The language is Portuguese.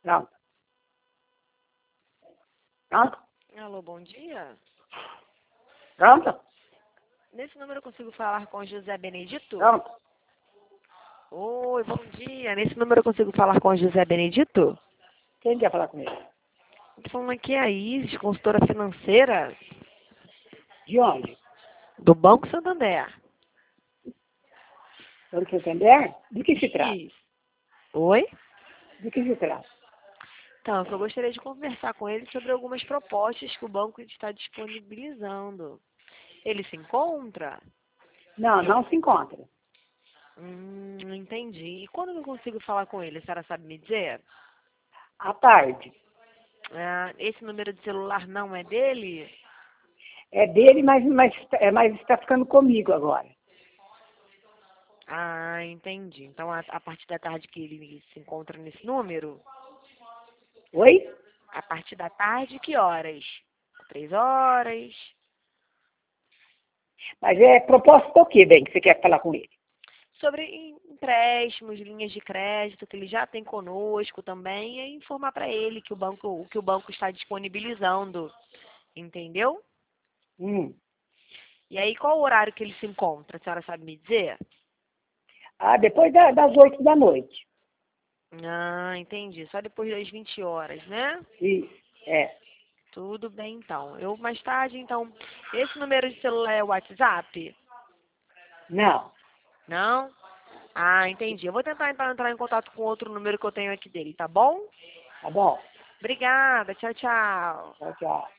Pronto. Pronto? Alô, bom dia. Pronto? Nesse número eu consigo falar com José Benedito? Pronto. Oi, bom dia. Nesse número eu consigo falar com José Benedito? Quem quer falar com ele? Tô falando aqui é a Isis, consultora financeira De onde? do Banco Santander. Pelo que entender? De que se trata? Isso. Oi? De que se trata? Então, eu gostaria de conversar com ele sobre algumas propostas que o banco está disponibilizando. Ele se encontra? Não, não se encontra. Entendi. E quando eu consigo falar com ele, a senhora sabe me dizer? À tarde. Ah, esse número de celular não é dele? É dele, mas está ficando comigo agora. Ah, entendi. Então, a partir da tarde que ele se encontra nesse número? Oi? A partir da tarde, que horas? 3 horas? Mas é proposta do que, bem, que você quer falar com ele? Sobre empréstimos, linhas de crédito que ele já tem conosco também, e informar para ele que o banco está disponibilizando, entendeu? Hum. E aí, qual o horário que ele se encontra? A senhora sabe me dizer? Ah, depois das 8 da noite. Ah, entendi. Só depois das 20 horas, né? Isso, é. Tudo bem, então. Eu mais tarde, então, esse número de celular é o WhatsApp? Não, Não? Ah, entendi. Eu vou tentar então entrar em contato com outro número que eu tenho aqui dele, tá bom? tá bom. Obrigada. Tchau, tchau. Tchau, tchau.